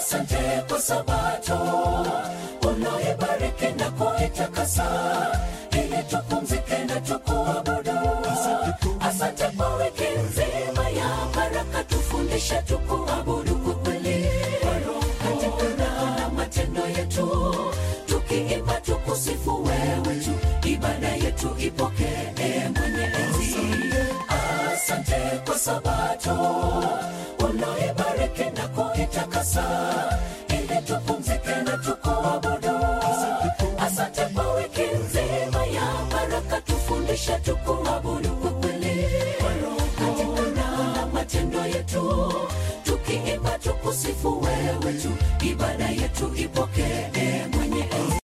Asante kwa sabato unaoibariki na kuitakasa, ili tupumzike na tukuabudu. Asante kwa wiki nzima ya baraka, tufundishe tukuabudu kwa kweli. Katika na matendo yetu, tukiimba tukusifu wewe tu, ibada yetu ipokee mwenye enzi. Asante kwa sabato unaoibariki na kuitakasa, ili tupumzike na tukuabudu. Asante kwa wiki nzima ya baraka, tufundishe tukuabudu kwa kweli. Katika na matendo yetu, tukiimba tukusifu wewe tu, ibada yetu ipokee mwenye enzi.